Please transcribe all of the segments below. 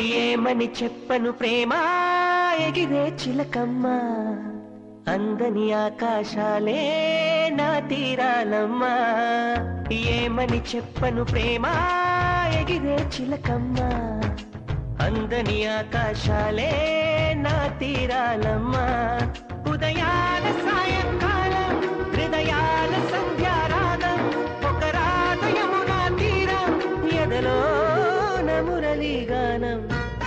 ఏమని చెప్పను ప్రేమ ఎగిరే చిలకమ్మ అందని ఆకాశాలే నా తీరాలమ్మా ఏమని చెప్పను ప్రేమ ఎగిరే చిలకమ్మ అందని ఆకాశాలే నా తీరాలమ్మా ఉదయాల సాయంకాలం హృదయాల సంధ్యారాగం ఒక రాత యమునా తీరం ఎదలో మురళీ గానం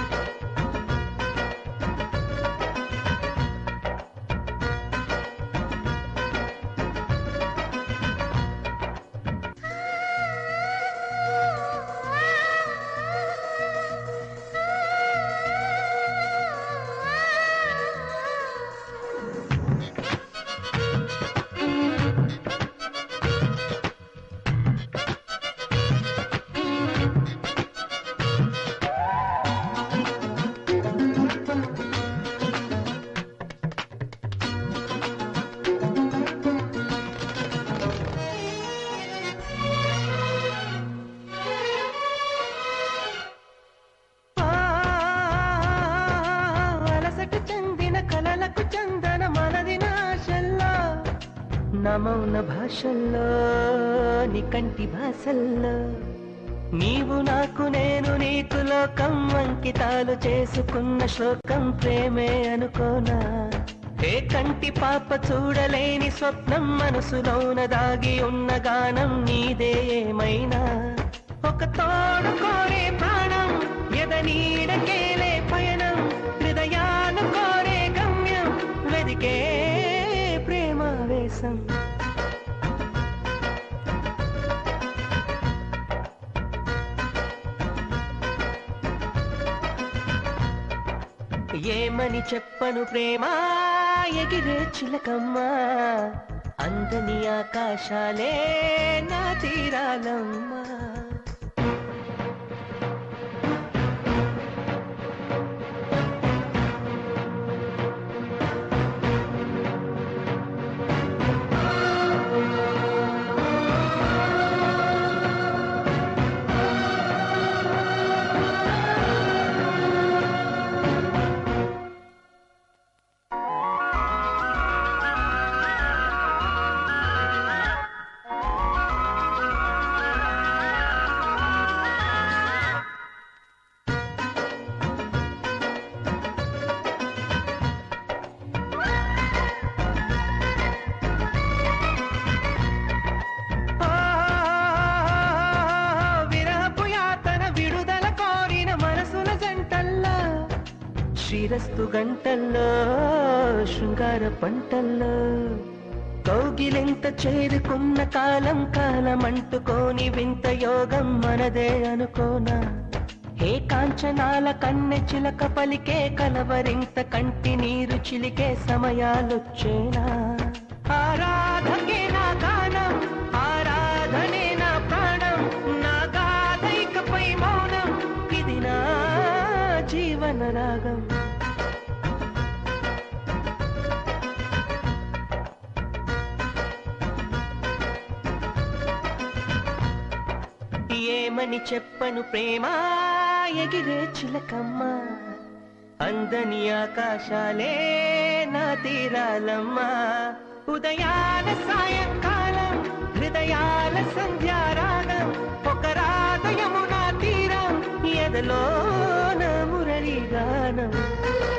మౌన భాషల్లో నీ కంటి భాషల్లో నీవు నాకు నేను నీకు లోకం అంకితాలు చేసుకున్న శ్లోకం ప్రేమే అనుకోనా ఏ కంటి పాప చూడలేని స్వప్నం మనసులోన దాగి ఉన్న గానం నీదే ఏమైనా ఒక తోడు కోరే ప్రాణం ఎదనీడకేలే పయనం హృదయాలు కోరే గమ్యం వెదికే ప్రేమావేశం ఏమని చెప్పను ప్రేమ ఎగిరే చిలకమ్మ అందని ఆకాశాలే నా తీరాలమ్మా శ్రీరస్తు గంటల్లో శృంగార పంటల్లో కౌగిలింత చేరుకున్న కాలం కాలం అంటుకోని వింత యోగం మనదే అనుకోనా ఏ కాంచనాల కన్నె చిలక పలికే కలవరింత కంటి నీరు చిలికే సమయాలొచ్చేనా ఆరాధకే నా గానం ఆరాధనే నా ప్రాణం నా గాథైకపై మౌనం ఇది నా జీవన రాగం ఏమని చెప్పను ప్రేమ ఎగిరే చిలకమ్మ అందని ఆకాశాలే నా తీరాలమ్మా ఉదయాల సాయంకాలం హృదయాల సంధ్యారాగం ఒక రాత యమునా తీరం ఎదలో నా మురళీ గానం